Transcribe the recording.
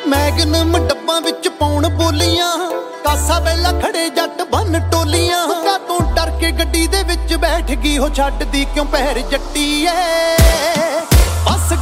Magnum ਡੱਬਾਂ ਵਿੱਚ ਪਾਉਣ ਬੋਲੀਆਂ, ਕਾਸਾ ਵੇਲਾ ਖੜੇ ਜੱਟ ਬੰਨ ਟੋਲੀਆਂ। ਕਾ ਤੂੰ ਡਰ ਕੇ ਗੱਡੀ ਦੇ ਵਿੱਚ ਬੈਠ ਗਈ ਹੋ, ਛੱਡਦੀ ਕਿਉਂ ਪੈਰ ਜੱਟੀ ਏ। ਬਸ